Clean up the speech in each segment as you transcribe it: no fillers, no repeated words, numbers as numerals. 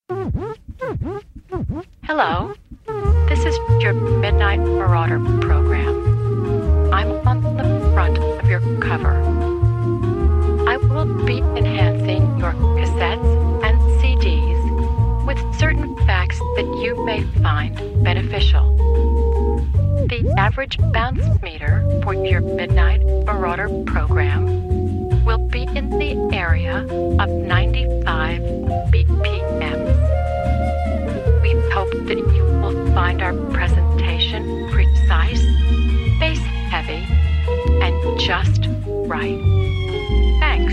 Hello, this is your Midnight Marauder program. I'm on the front of your cover. I will be enhancing your cassettes and CDs with certain facts that you may find beneficial. The average bounce meter for your Midnight Marauder program will be in the area of 95 BPM. We hope that you will find our presentation precise, bass-heavy, and just right. Thanks.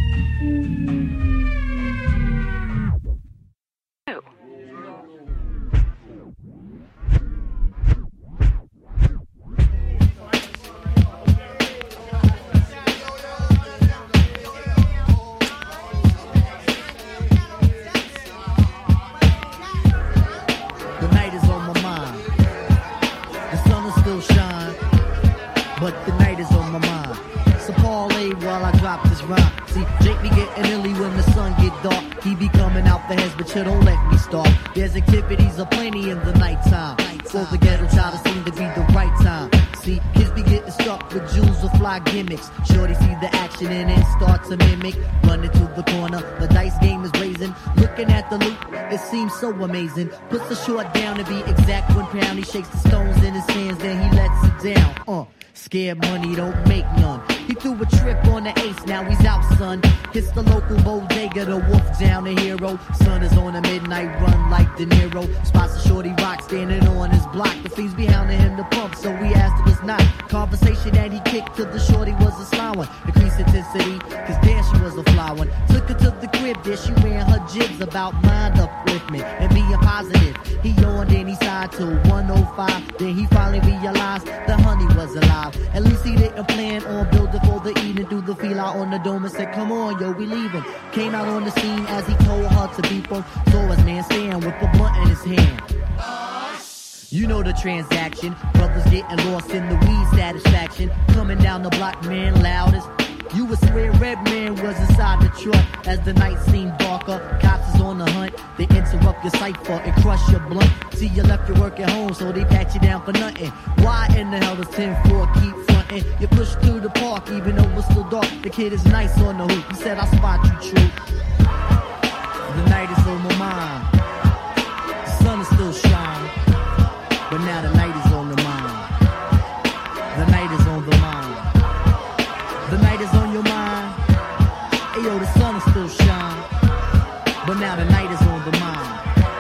So don't let me start. There's activities aplenty in the nighttime. For the ghetto child, it seems to be the right time. See, kids be getting stuck with jewels or fly gimmicks. Shorty see the action and then start to mimic. Running to the corner, the dice game is blazing. Looking at the loot, it seems so amazing. Puts the short down to be exact 1 pound. He shakes the stones in his hands, then he lets it down. Scared money don't make none. He threw a trick on the ace, now he's out, son. Hits the local bodega, the wolf down the hero. Son is on a midnight run like De Niro. Spots a shorty rock standing on his block. The fiends be hounding him to pump, so we asked if it's not. Conversation that he kicked to the shorty was a sly one. Increased intensity, cause damn she was a fly one. Took her to the crib, there she ran her jibs about mind upliftment and being positive. He yawned and he sighed to 105. Then he finally realized the honey was alive. At least he didn't plan on building for the evening. Threw the feel out on the dome and said, come on, yo, we leaving. Came out on the scene as he told her to beep him. Saw his man stand with a blunt in his hand. You know the transaction. Brothers getting lost in the weed satisfaction. Coming down the block, man, loudest. You would swear Red Man was inside the truck. As the night seemed darker, cops is on the hunt. They interrupt your cipher and crush your blunt. See, you left your work at home, so they pat you down for nothing. Why in the hell does 10-4 keep fronting? You push through the park, even though it's still dark. The kid is nice on the hoop. He said, I spot you, true. The night is on my mind. The sun is still shining. But now the night is on the mind. The night is on the mind. The night is on your mind. Ayo, the sun is still shining. But now the night is on the mind.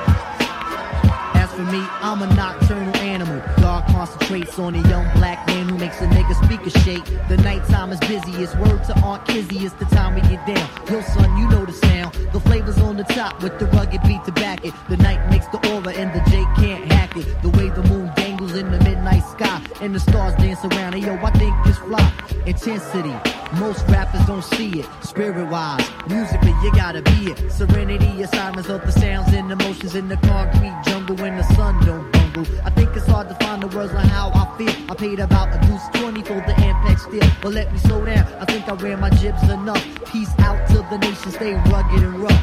As for me, I'm a nocturnal animal. God concentrates on a young black man who makes a nigga speaker shake. The nighttime is busy. It's word to Aunt Kizzy. It's the time we get down. Yo, son, you know the sound. The flavor's on the top with the rugged beat to back it. The night makes the aura and the J can't hack it. The way the moon dangles in the midnight sky and the stars dance around. And yo, I think this fly. Intensity. Most rappers don't see it. Spirit-wise, musically, you gotta be it. Serenity is silence of the sounds and emotions in the concrete jungle when the sun don't bungle. I think it's hard to find the words on how I feel. I paid about a deuce 20 for the Ampex steel. But let me slow down, I think I ran my jibs enough. Peace out to the nation, stay rugged and rough.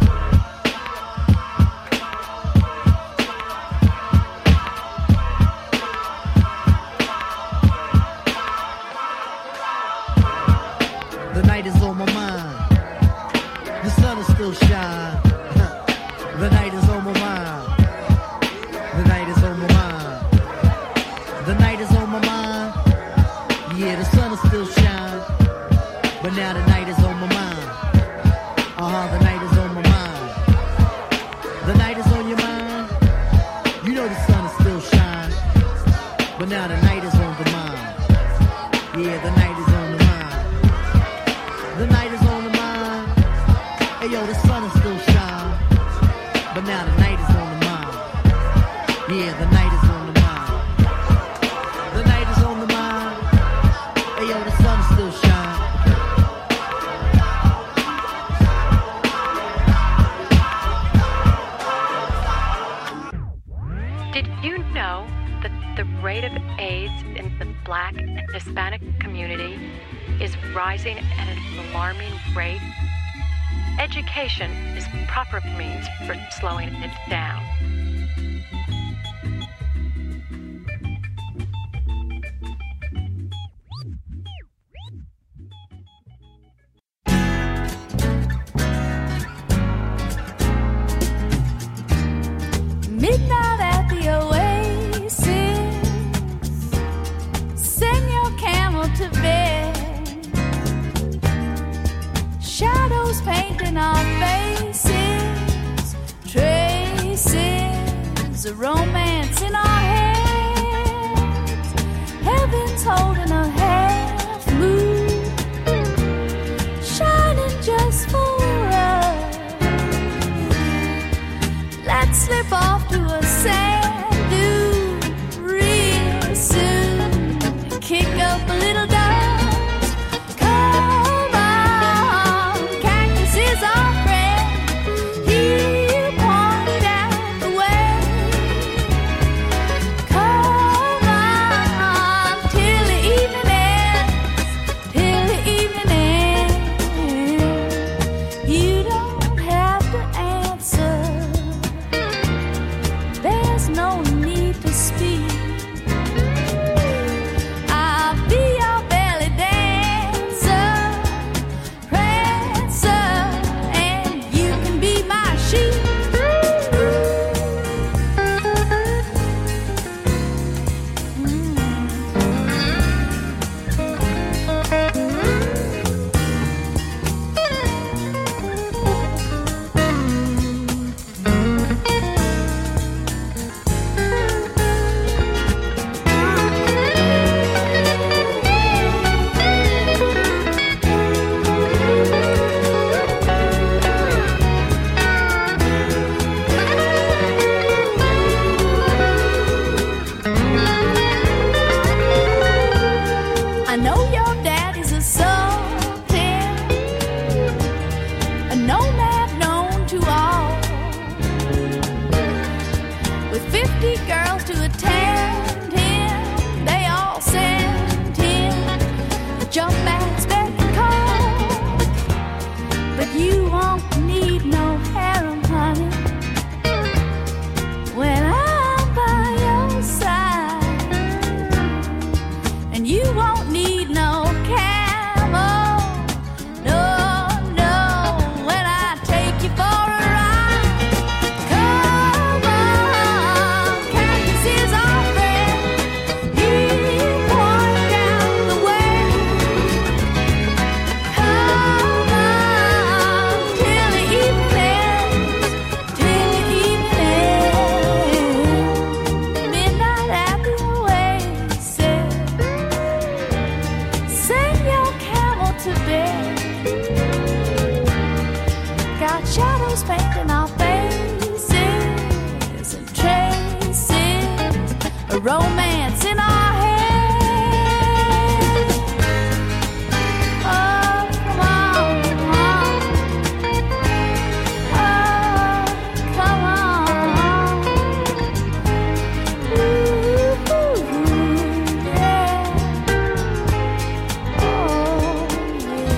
The night is on my mind. The sun is still shining. The night is on my mind. The night is on my mind. The night is on my mind. Yeah, the sun is still shining. But now the night is on my mind. The night is on my mind. The night is on your mind. You know the sun is still shining. But now the night is on the mind. Yeah, the night is on the mind. The night is on the mind. Hey yo, the sun is still shining. But now the night is on the mind. Yeah, the night is on the mind. The night is on the mind. Hey yo, the sun is still shining. Did you know that the rate of AIDS in the Black and Hispanic community is rising at an alarming rate? Education is the proper means for slowing it down. Midnight at the oasis, send your camel to bed. Shadows painting our faces, traces of romance in our heads. Heaven's holding a half moon, shining just for us. Let's slip off to a sand dune real soon and kick up a little dust. Come on, cactus is our friend. He'll point out the way. Come on, till the evening ends, till the evening ends. You don't have to answer. There's no need to speak. I'll be your belly dancer, prancer, and you can be my sheep. I know your daddy's a sultan, a nomad known to all, with 50 girls to attend him. They all send him a jump man's beck and call. But you won't need no harem, honey, when I'm by your side. And you won't need no camel, no, no, when I take you for a ride. Come on, cactus is our friend. He'll point out the way. Come on, till the evening ends, till the evening ends. Midnight at the oasis, send your camel to bed. Got shadows painting our faces and traces of romance in our heads. Oh, come on, come on. Oh, come on. Ooh, yeah. Oh, yeah.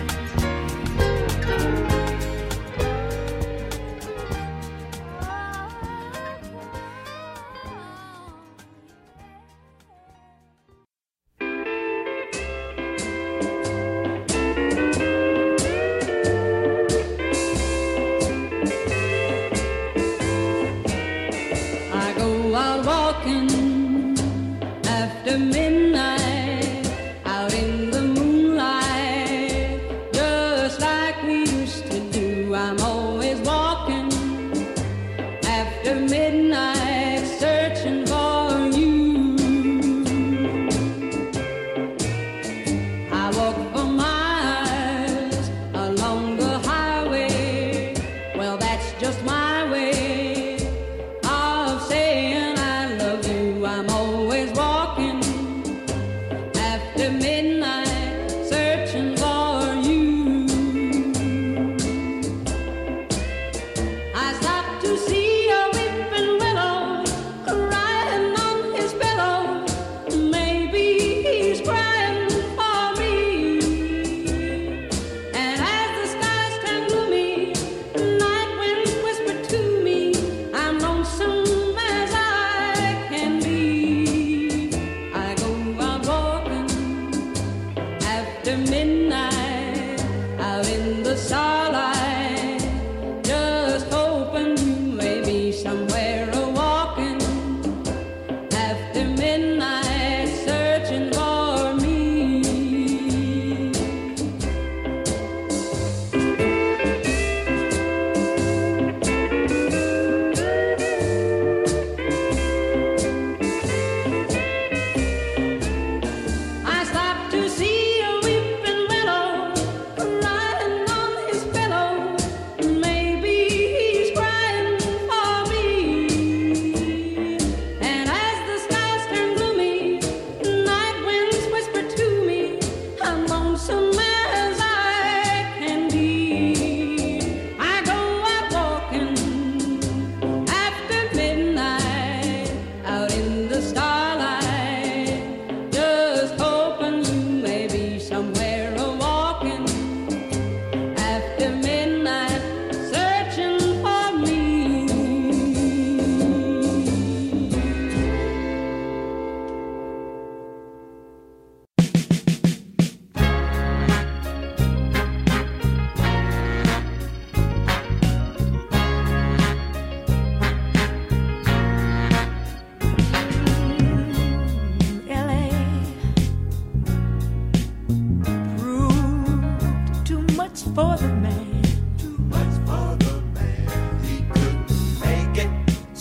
I go out walking after midnight, out in the moonlight, just like we used to do. I'm always walking after midnight, searching for you. I walk for miles along the highway. Well, that's just my way of saying I love you. I'm always walking after midnight, searching for you. I stopped to see a weeping willow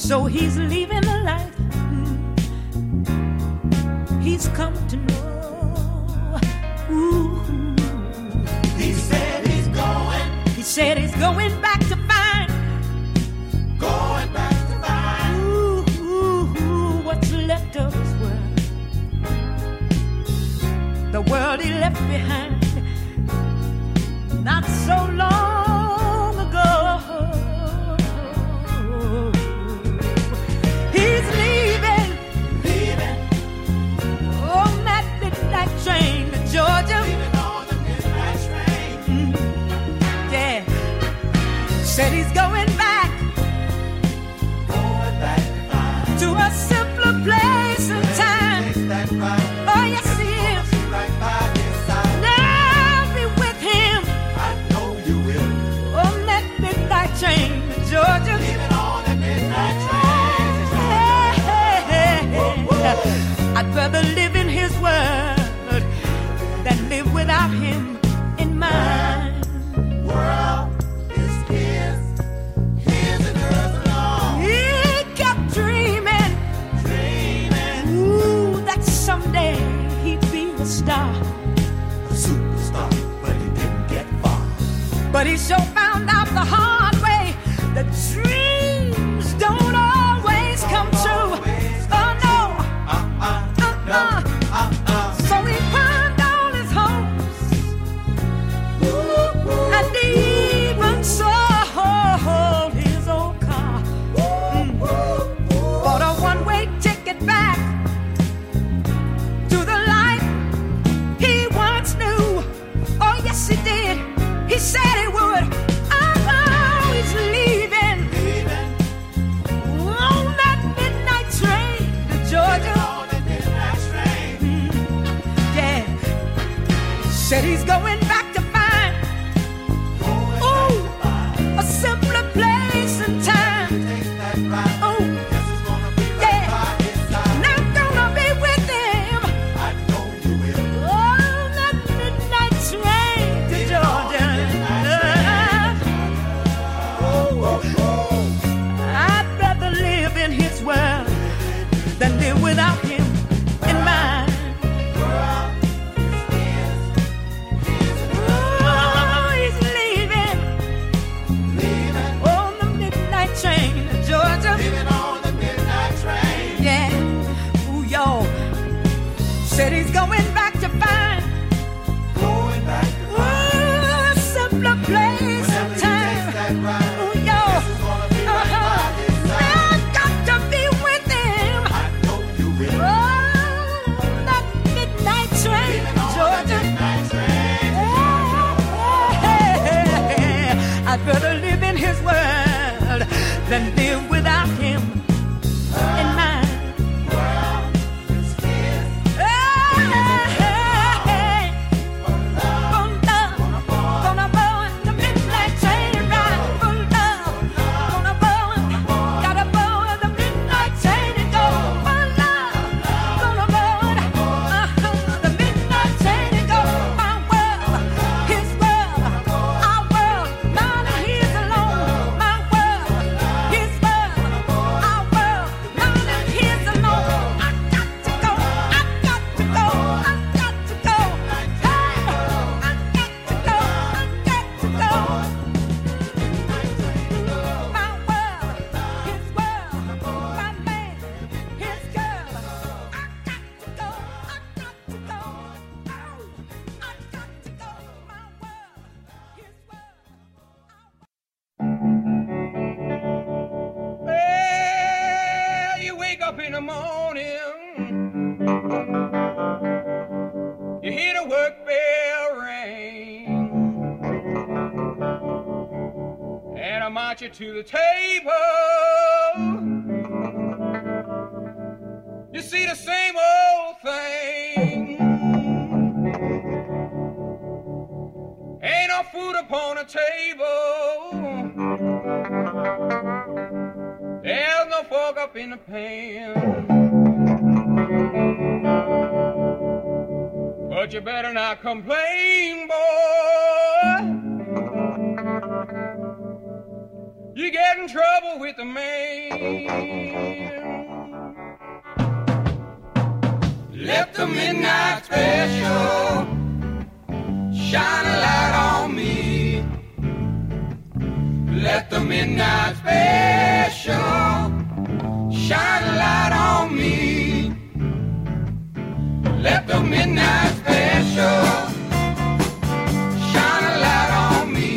So he's leaving the life he's come to know. Ooh. He said he's going. He said he's going back to find. Going back to find. Ooh, what's left of his world. The world he left behind not so long ago. He's leaving on that midnight train to Georgia. Leaving on the midnight train. Yeah, said he's going back Going back to find. to a simpler place and time. Takes that right. Oh yes he is. Right by his side. I'll be with him I know you will. on that midnight train to Georgia. Leaving on the midnight train. I'd rather live in his world than live without him in mine. World is his. His and hers alone. He kept dreaming, Dreaming. ooh, that someday he'd be a star. Superstar, but he didn't get far. But he sure found out the hard way that dreams don't always come true. Oh no, so he pawned all his hopes and even sold his old car. Bought a one-way ticket back to the life he once knew. Oh yes he did. He said he would. Oh, he's leaving on that midnight train to Georgia. On the midnight train. Yeah, said he's going back to find a simpler place and time. Takes that right. Oh, Guess it's gonna be right yeah, by his side. and I'm gonna be with him I know you will. on that midnight train to Georgia. I'd rather live in his world than live without him in mine. Oh, he's leaving on the midnight train to Georgia. Leaving on the midnight train. Yeah, ooh, y'all. Said he's going back to find Going back to a simpler place whenever and he time. takes that right. Ooh, y'all. It's gonna be right by his side. I've got to be with him I know you will. on that midnight train Leaving to on the Georgia. midnight train. I'd rather live in his world than live without him in mine. It's his. Gonna go on the midnight train ride for love. Gonna go on, gotta go on the midnight train and go for love. Gonna go on the midnight train and go my world, his world, our world, mine and his alone. My world, his world, our world, mine and his alone. I got to go, I got to go, I got to go. Hey, I got to go, I got to go. My world, his world, my man, his girl. I got to go, I got to go. Oh, I got to go. My world, his world. Well, you wake up in the morning, you hear the work bell ring, and I march you to the table. You see the same old thing. Ain't no food upon the table. There's no fork up in the pan. But you better not complain, boy. You get in trouble with the man. Let the midnight special shine a light on me. Let the midnight special shine a light on me. Let the midnight special shine a light on me.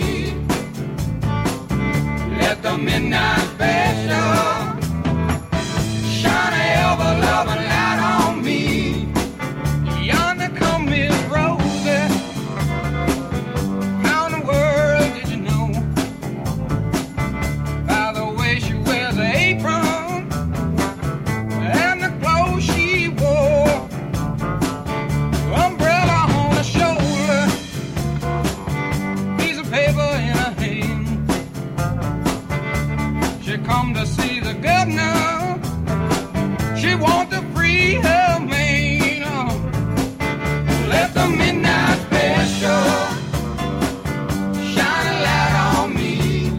Let the midnight special shine a ever-loving light on me. Yonder come Miss Rosie. How in the world did you know? By the way she wears her apron and the clothes she wore. Umbrella on her shoulder, piece of paper in her hand. She come to see the governor. She want to free her man. Let the midnight special shine a light on me.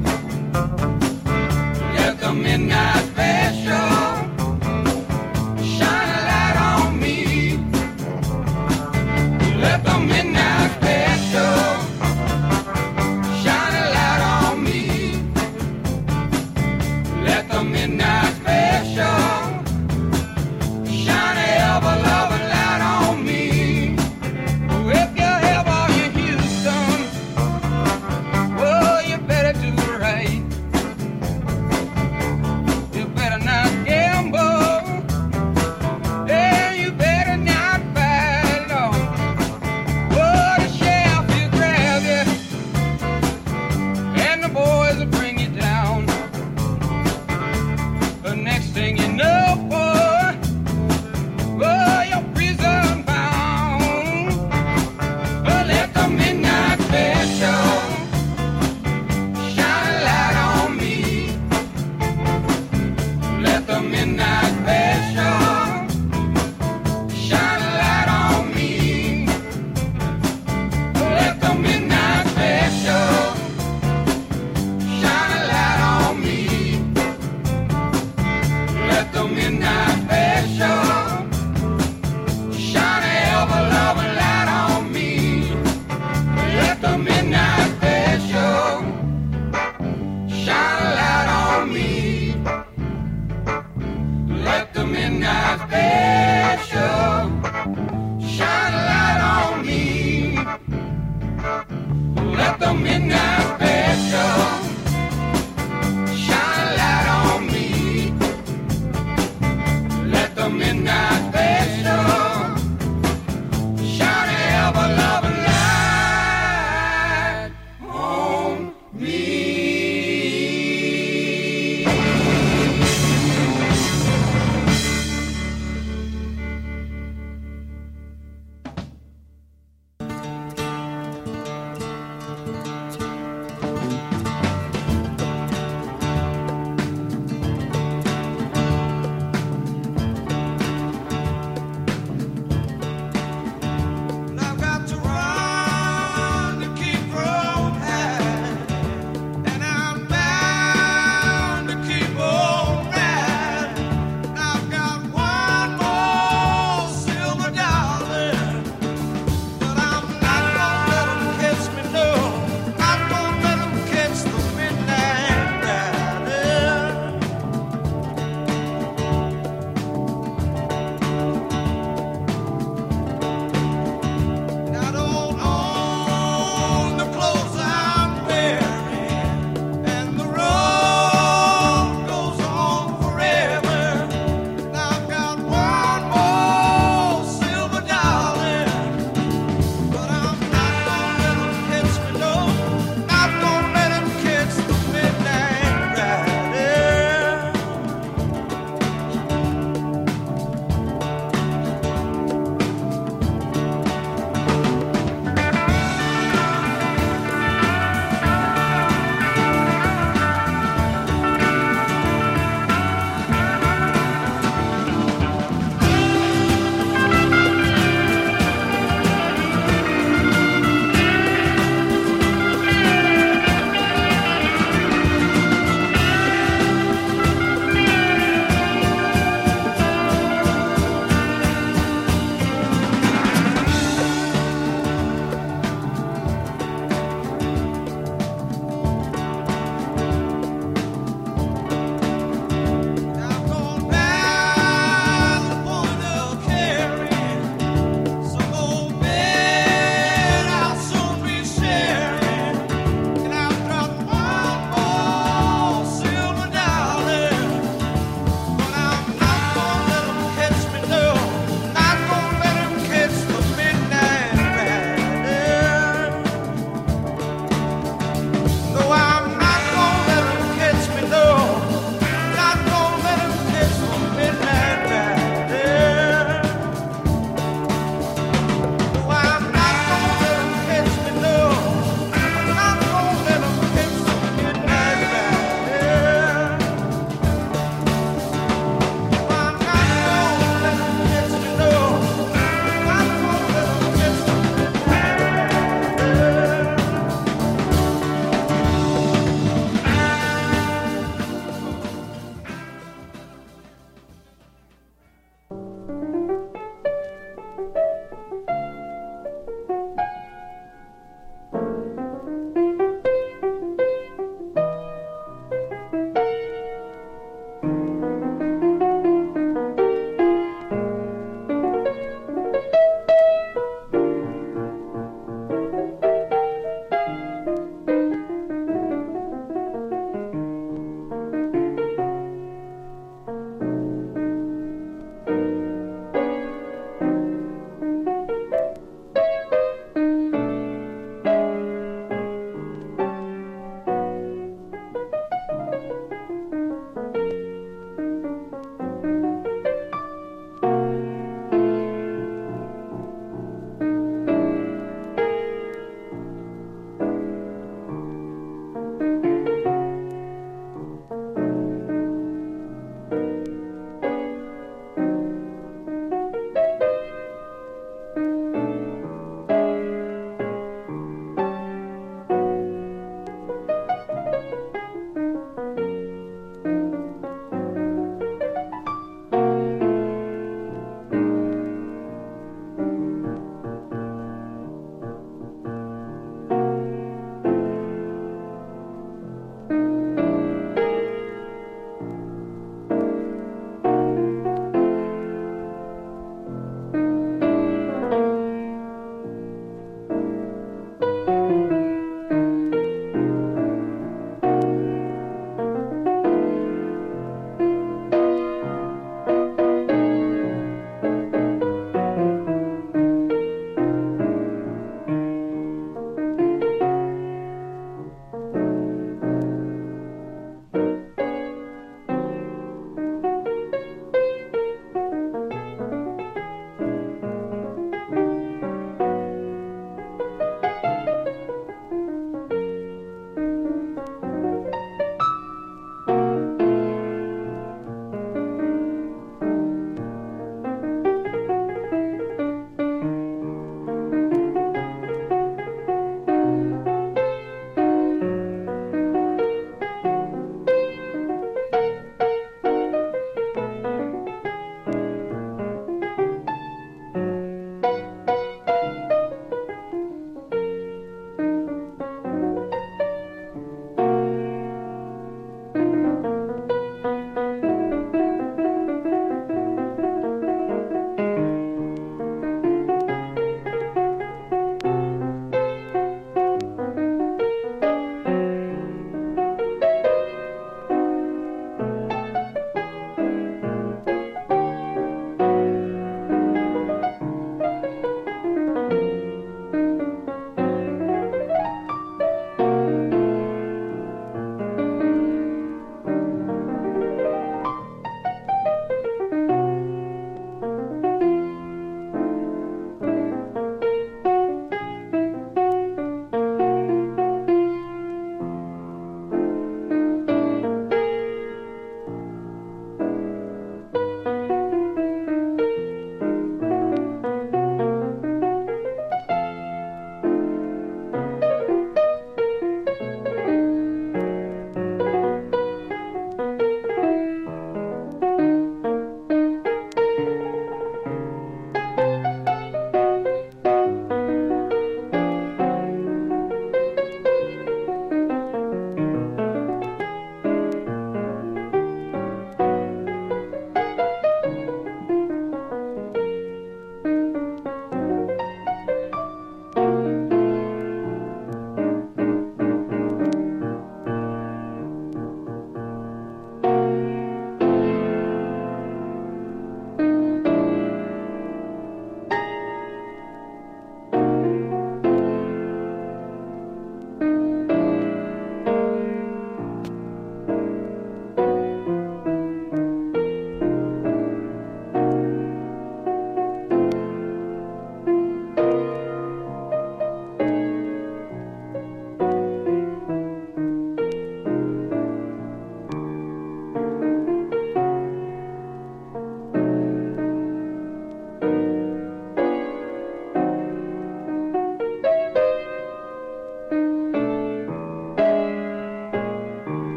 Let the midnight special shine a light on me. Let the midnight special shine a light on me. Let the midnight special shine a ever-loving light on me. If you're ever in Houston, well, you better do right. You better not gamble, and you better not fight it on. Oh, the sheriff will grab you, and the boys will bring you down. The next thing you know, boy, oh, you're prison bound. Oh, let the midnight special shine a light on me. Let the midnight special shine a light on me. Let the midnight special shine a light on me. Let the midnight special shine a ever-loving light on me. Let the midnight special shine a light on me. Let the midnight special shine a light on me. Let the midnight special shine a light on me. Let the midnight special shine a ever-loving light on me.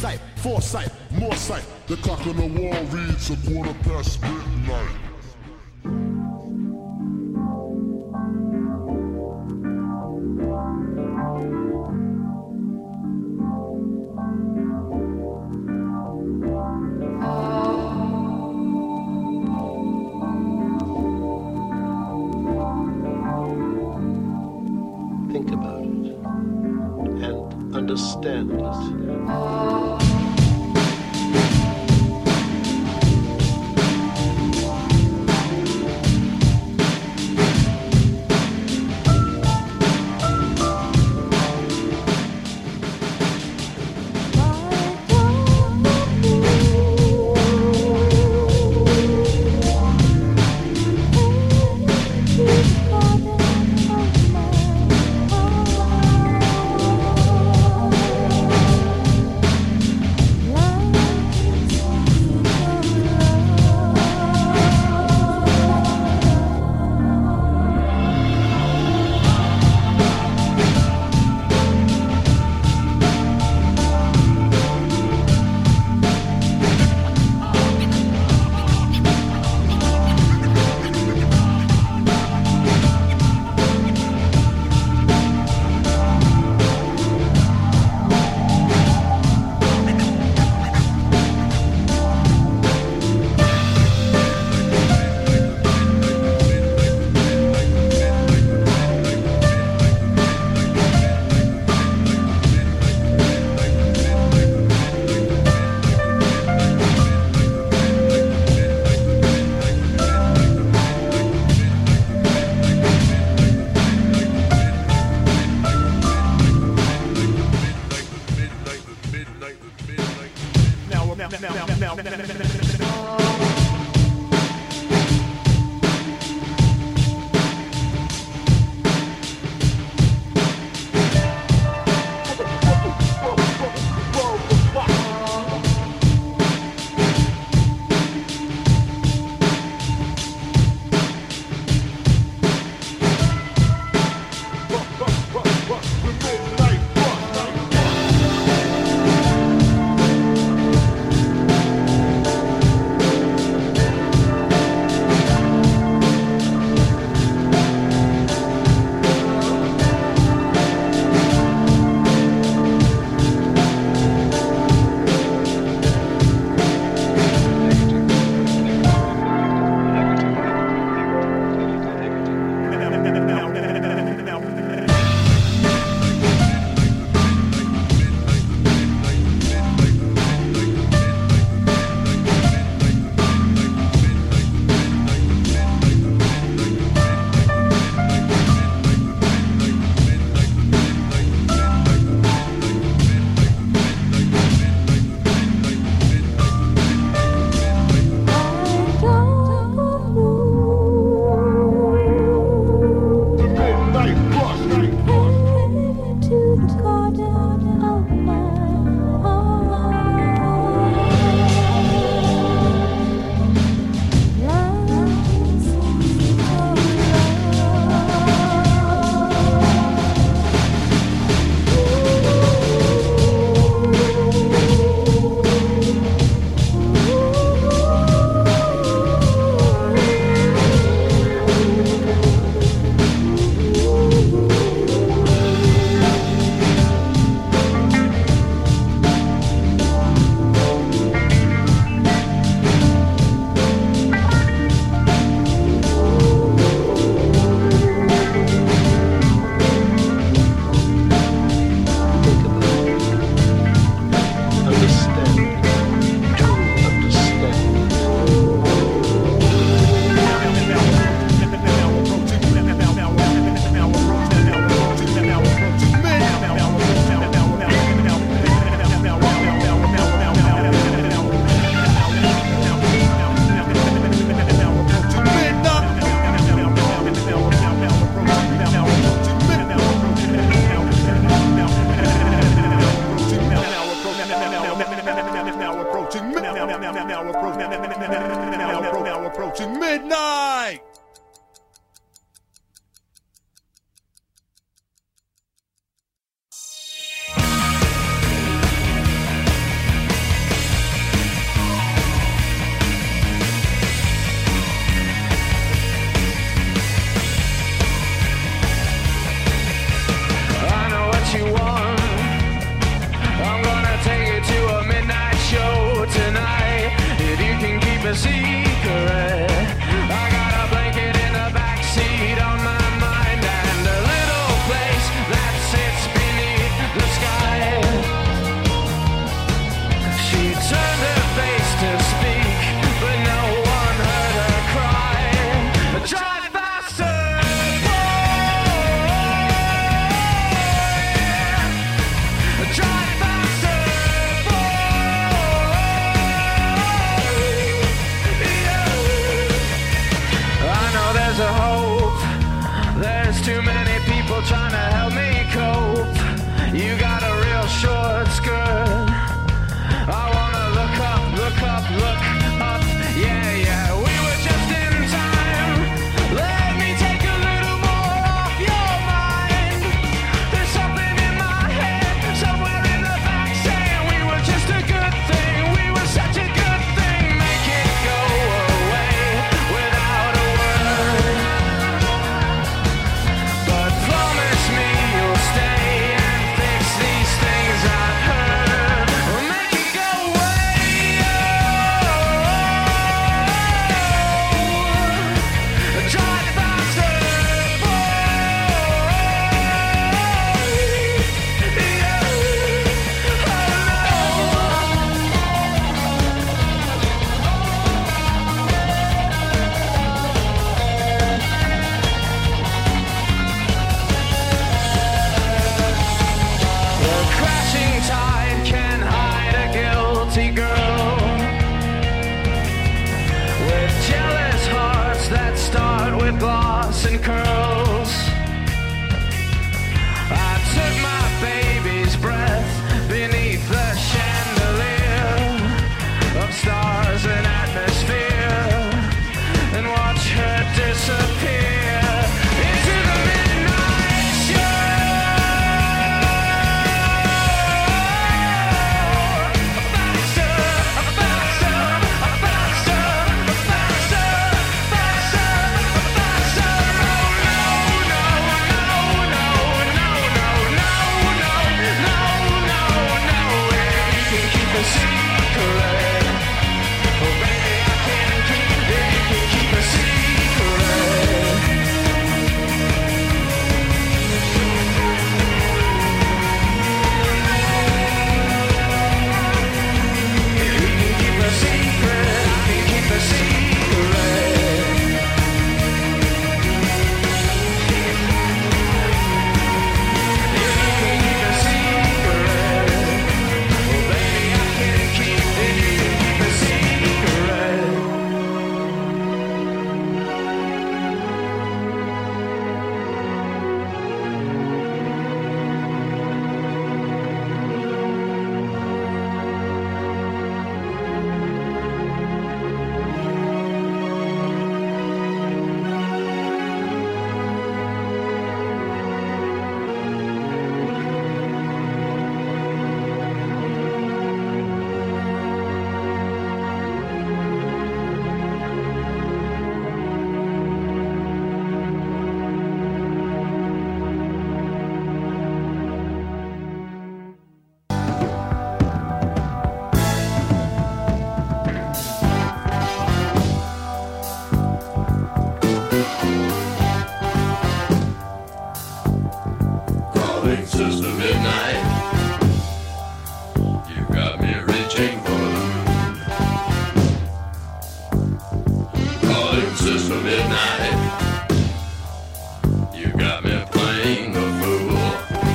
sight, foresight, more sight. The clock on the wall reads a midnight. Think about it and understand it. there's a hope. There's too many people trying to help me cope. You got a real short skirt. I wanna look up, look up, look up. Yeah, yeah, we were just in time. Let me take a little more off your mind. There's something in my head, somewhere in the back saying we were just a good thing. We were such a good thing. Make it go away without a word. But promise me you'll stay and fix these things I've heard. Or make it go away. Drive faster, the crashing tide can hide a guilty girl with jealous hearts that start with gloss and curls. I took my baby's breath beneath the chandelier of stars and atmosphere and watch her disappear into the midnight show. Faster, faster, faster, faster, faster, faster. No, no, no, no, no, no, no, no, no, no, no. If you can keep a secret, oh baby, I can keep. If you can keep a secret. If you can keep a secret, I can keep a secret. If you can keep a secret, oh baby, I can keep. If you can keep a secret. Calling Sister Midnight. You got me reaching for the moon. Calling Sister Midnight. You got me playing the fool.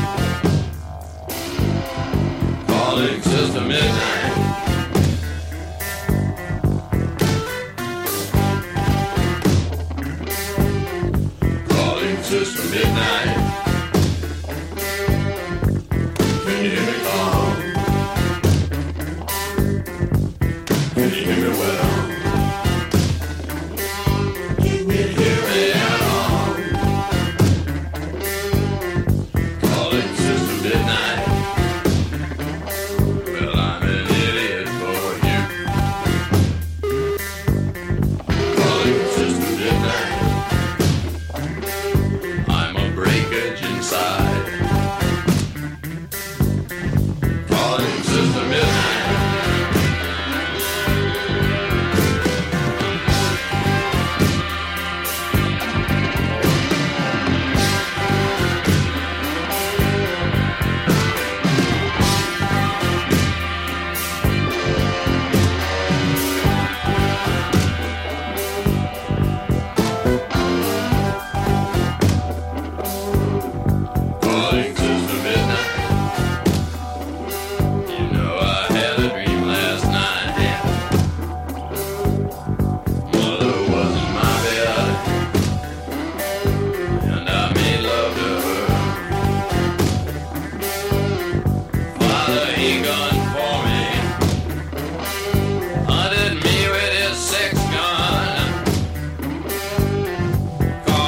Calling Sister Midnight. Calling Sister Midnight. Can you hear me call? Can you hear me well? Can you hear me at all? Calling Sister Midnight. Well, I'm an idiot for you. Calling Sister Midnight. I'm a breaker.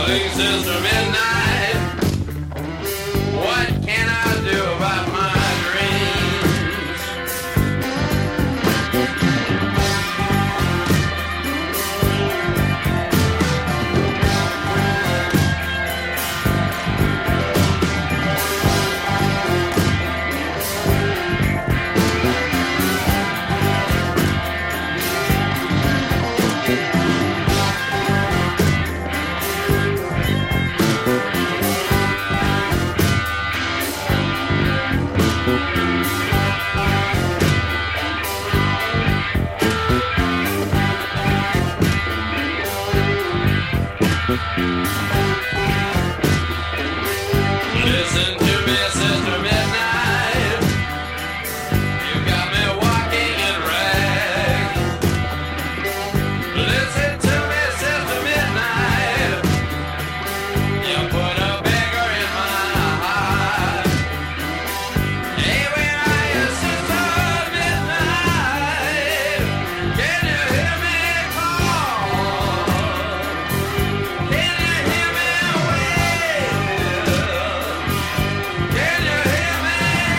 Calling Sister Midnight. What can I do about my dreams? Listen to me, Sister Midnight. You got me walking in rags. Listen to me, Sister Midnight. You put a beggar in my heart. Hey, where are you, Sister Midnight? Can you hear me call? Can you hear me wail? Can you hear me?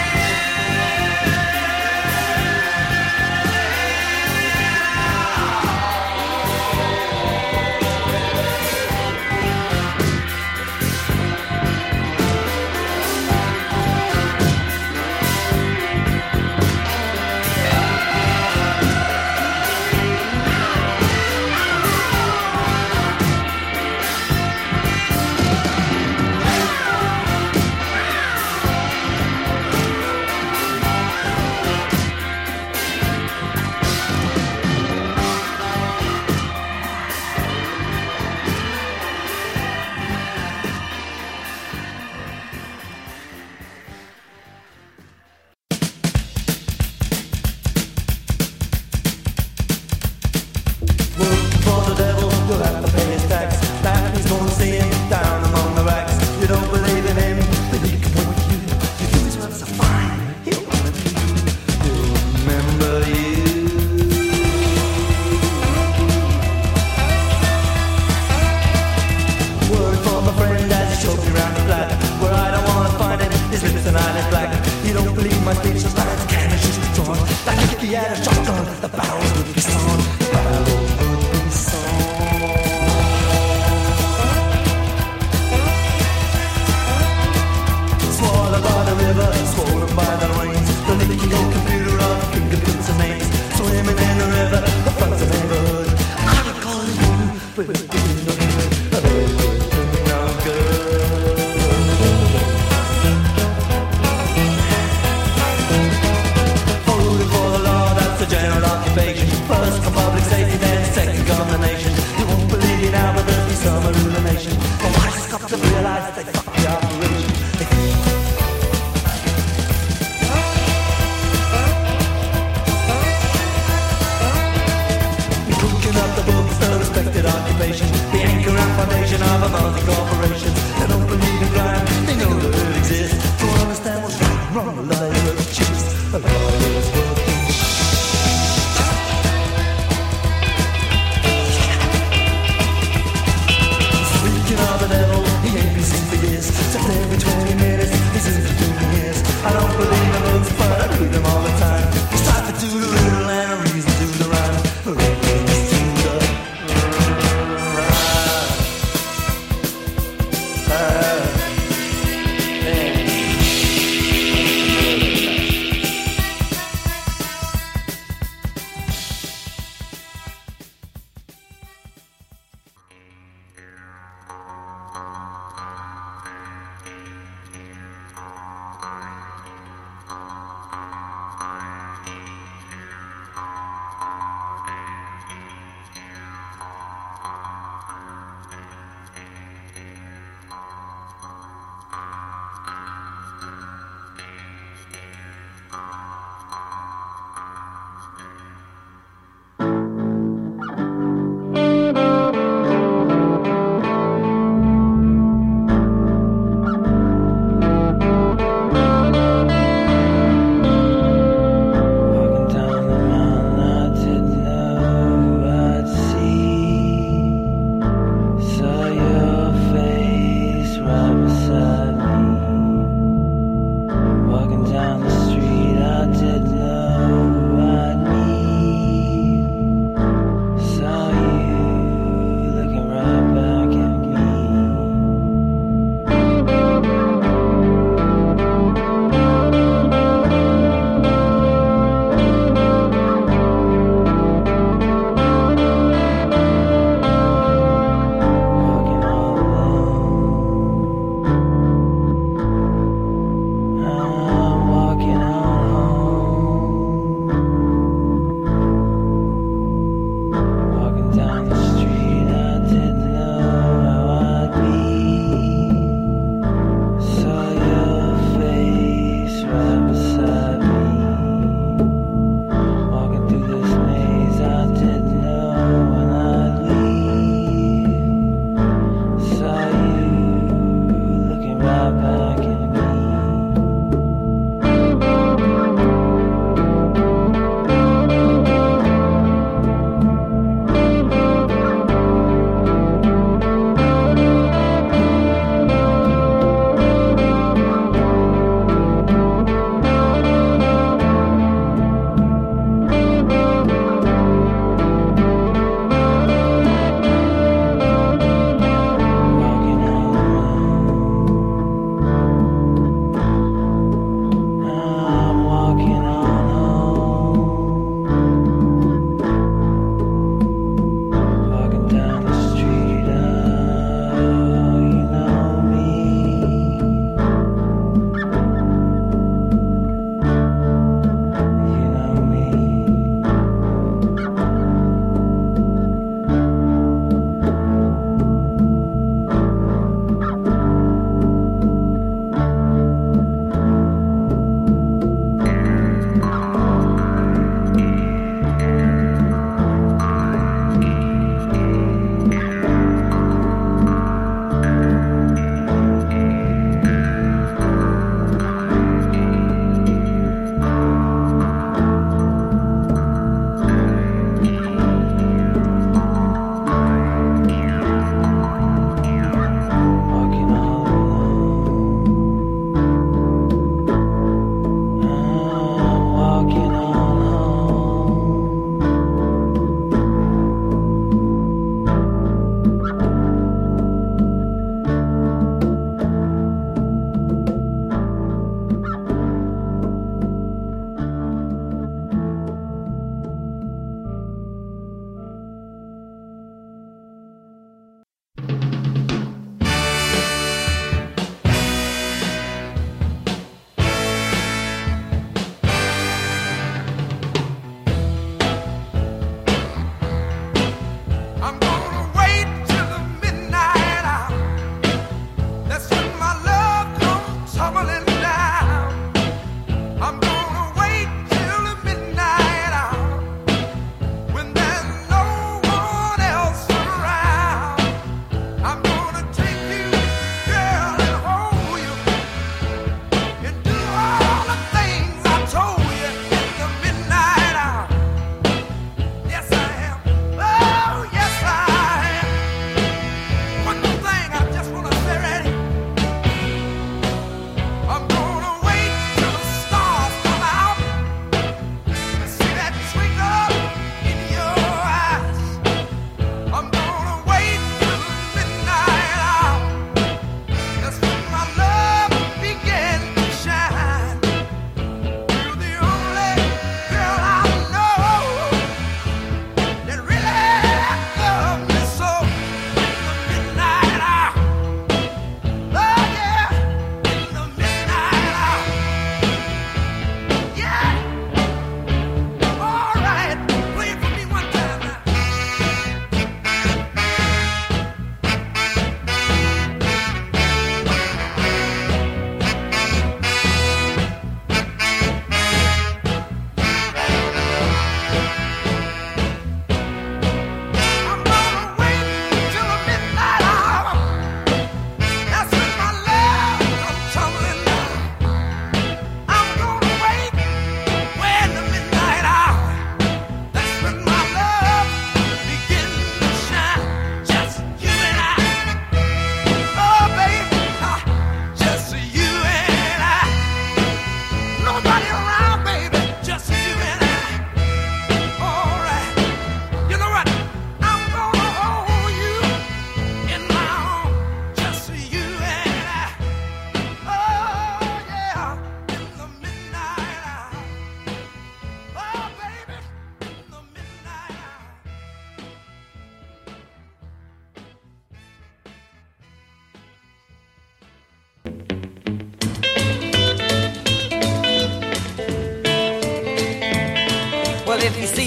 Working for the devil, you'll have to pay his tax. That he's gonna see him down among the racks. You don't believe in him, but he can work you. You think his works are fine, he'll honor you. He'll remember you. Word from a friend as he shows me round the flat. Where I don't wanna find him, his lips and eyelids black. You don't believe my speech, so start the cannon shoots drawn. Like if he had a shotgun, the barrels would be sawn. The barrels would be sawn. Swallowed by the river, swollen by the rains. The leaking old computer of fingerprints and names. Swimming in the river, the front's the neighborhood. I would call it you, but it didn't no good. It didn't no good. Voting for the law, that's the general occupation. First for public safety, then second govern the nation. You won't believe it now, but there'll be some illumination. The wise got to realize that they fucked the operation. You're cooking up the books, the respected occupation. The anchor and foundation of a multi-corporation. They don't believe in crime, they know that it exists. To understand what's right and wrong, a lawyer of chips. A lawyer's working. Speaking of the devil, he ain't been seen for years. Except every 20 minutes, he's in for 2 years. I don't believe in books, but I read them all the time. It's time to do the riddle and a reason to the rhyme. A reason to the rhyme.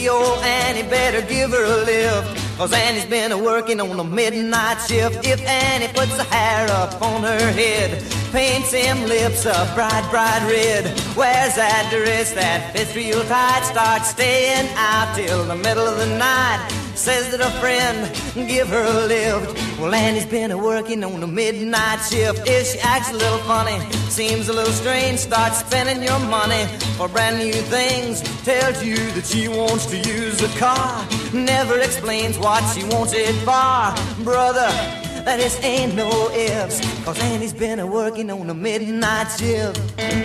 Lady, old Annie better give her a lift, 'cause Annie's been a-working on a midnight shift. If Annie puts the hair up on her head, paints them lips a bright, bright red, wears that dress that fits real tight, starts staying out till the middle of the night, says that a friend give her a lift. Well, Annie's been a-working on a midnight shift. If she acts a little funny, seems a little strange, starts spending your money for brand new things, tells you that she wants to use a car, never explains what she wants it for. Brother, that this ain't no ifs, 'cause Annie's been a-working on a midnight shift.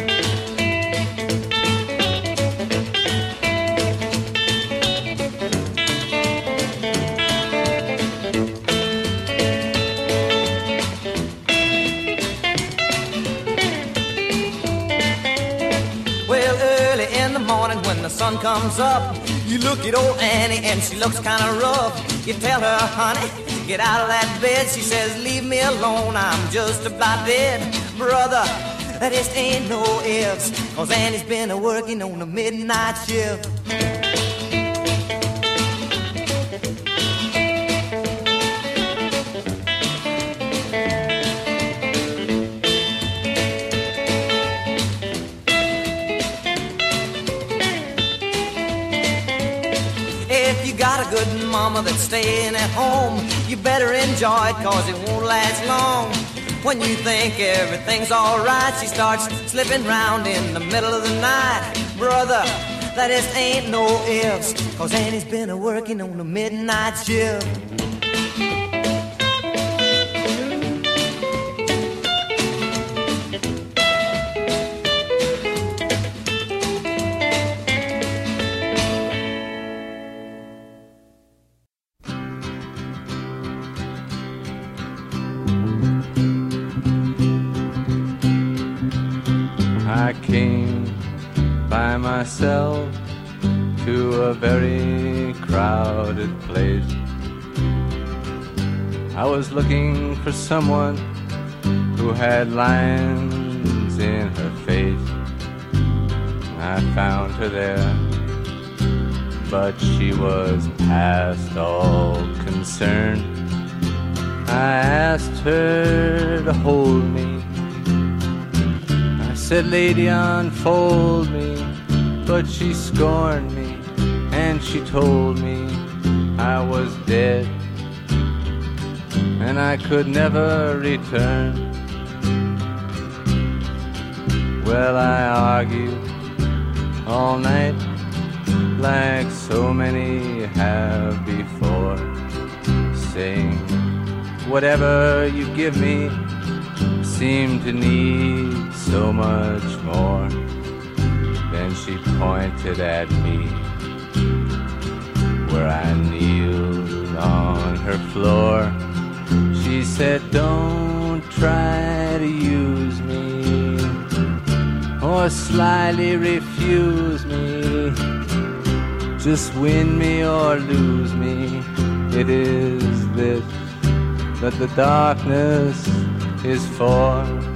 Well, early in the morning when the sun comes up, you look at old Annie and she looks kind of rough. You tell her, honey, get out of that bed. She says, leave me alone, I'm just about dead. Brother, that just ain't no ifs, 'cause Annie's been a-working on a midnight shift. If you got a good mama that's staying at home, you better enjoy it, 'cause it won't last long. When you think everything's alright, she starts slipping round in the middle of the night. Brother, that just ain't no ifs, 'cause Annie's been a-working on a midnight shift. I came by myself to a very crowded place. I was looking for someone who had lines in her face. I found her there, but she was past all concern. I asked her to hold me. Said, lady, unfold me, but she scorned me, and she told me I was dead, and I could never return. Well, I argued all night, like so many have before, saying, whatever you give me seem to need so much more. Then she pointed at me where I kneeled on her floor. She said, don't try to use me or slyly refuse me. Just win me or lose me. It is this that the darkness is for.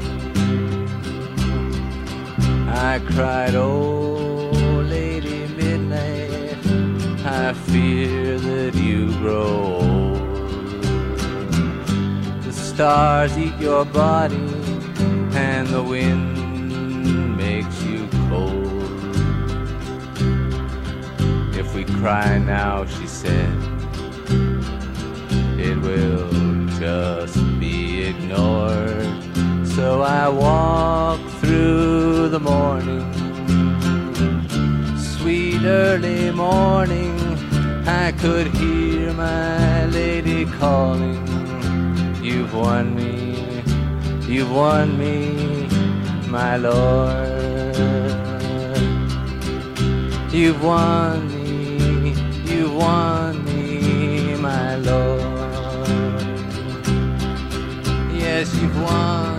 I cried, oh, Lady Midnight, I fear that you grow old. The stars eat your body, and the wind makes you cold. If we cry now, she said, it will just be ignored. So I walk through the morning, sweet early morning. I could hear my lady calling. You've won me, my lord. You've won me, my lord. Yes, you've won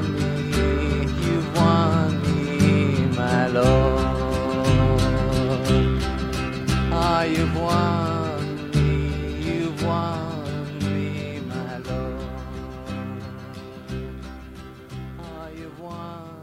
me, my lord. Ah, you've won me, my lord. Ah, you've won.